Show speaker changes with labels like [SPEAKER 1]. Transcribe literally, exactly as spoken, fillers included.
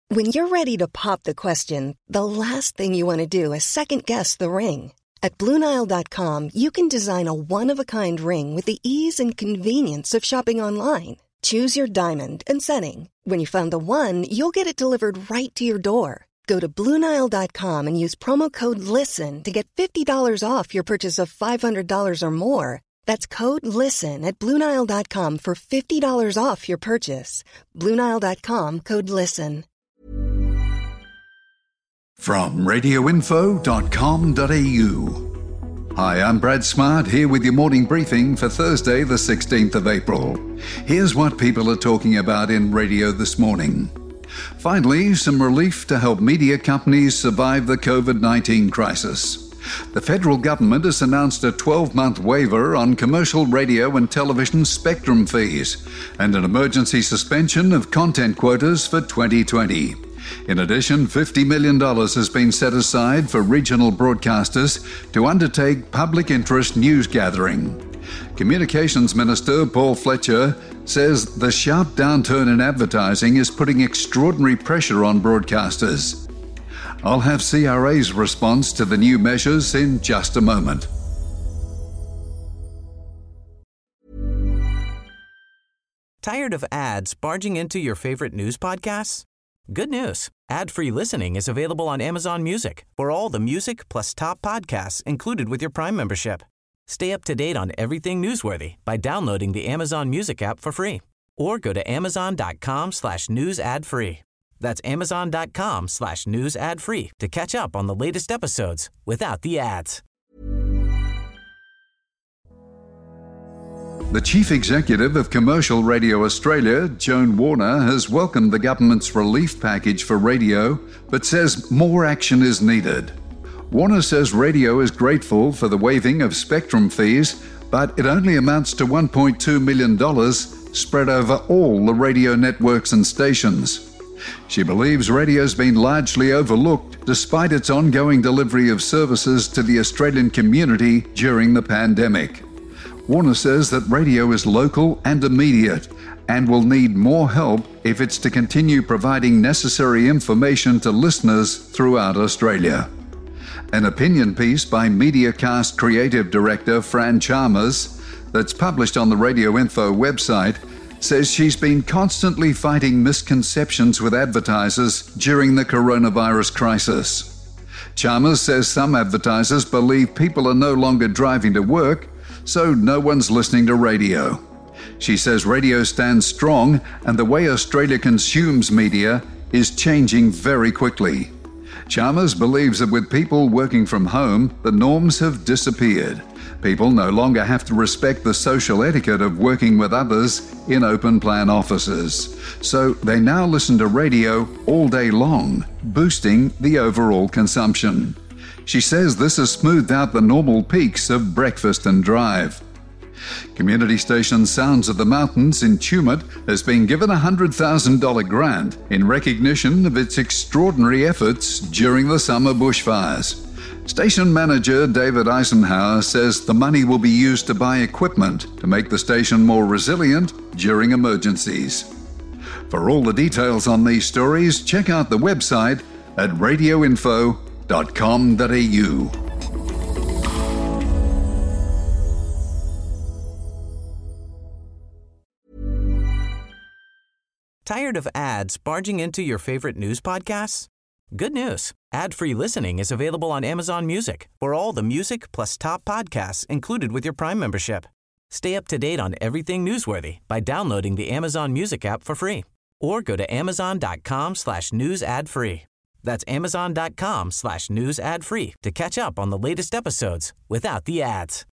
[SPEAKER 1] When you're ready to pop the question, the last thing you want to do is second-guess the ring. At Blue Nile dot com, you can design a one-of-a-kind ring with the ease and convenience of shopping online. Choose your diamond and setting. When you find the one, you'll get it delivered right to your door. Go to Blue Nile dot com and use promo code LISTEN to get fifty dollars off your purchase of five hundred dollars or more. That's code LISTEN at Blue Nile dot com for fifty dollars off your purchase. Blue Nile dot com, code LISTEN.
[SPEAKER 2] From radio info dot com dot a u. Hi, I'm Brad Smart here with your morning briefing for Thursday, the sixteenth of April. Here's what people are talking about in radio this morning. Finally, some relief to help media companies survive the covid nineteen crisis. The federal government has announced a twelve-month waiver on commercial radio and television spectrum fees and an emergency suspension of content quotas for twenty twenty. In addition, fifty million dollars has been set aside for regional broadcasters to undertake public interest news gathering. Communications Minister Paul Fletcher says the sharp downturn in advertising is putting extraordinary pressure on broadcasters. I'll have C R A's response to the new measures in just a moment.
[SPEAKER 3] Tired of ads barging into your favorite news podcasts? Good news. Ad-free listening is available on Amazon Music for all the music plus top podcasts included with your Prime membership. Stay up to date on everything newsworthy by downloading the Amazon Music app for free or go to amazon.com slash news ad free. That's amazon.com slash news ad free to catch up on the latest episodes without the ads.
[SPEAKER 2] The Chief Executive of Commercial Radio Australia, Joan Warner, has welcomed the government's relief package for radio, but says more action is needed. Warner says radio is grateful for the waiving of spectrum fees, but it only amounts to one point two million dollars spread over all the radio networks and stations. She believes radio's been largely overlooked despite its ongoing delivery of services to the Australian community during the pandemic. Warner says that radio is local and immediate and will need more help if it's to continue providing necessary information to listeners throughout Australia. An opinion piece by Mediacast Creative Director Fran Chalmers that's published on the Radio Info website says she's been constantly fighting misconceptions with advertisers during the coronavirus crisis. Chalmers says some advertisers believe people are no longer driving to work, so no one's listening to radio. She says radio stands strong and the way Australia consumes media is changing very quickly. Chalmers believes that with people working from home, the norms have disappeared. People no longer have to respect the social etiquette of working with others in open-plan offices. So they now listen to radio all day long, boosting the overall consumption. She says this has smoothed out the normal peaks of breakfast and drive. Community station Sounds of the Mountains in Tumut has been given a one hundred thousand dollars grant in recognition of its extraordinary efforts during the summer bushfires. Station manager David Eisenhower says the money will be used to buy equipment to make the station more resilient during emergencies. For all the details on these stories, check out the website at radio info dot com dot a u.
[SPEAKER 3] Tired of ads barging into your favorite news podcasts? Good news. Ad-free listening is available on Amazon Music for all the music plus top podcasts included with your Prime membership. Stay up to date on everything newsworthy by downloading the Amazon Music app for free or go to amazon.com slash news ad free. That's amazon.com slash news ad free to catch up on the latest episodes without the ads.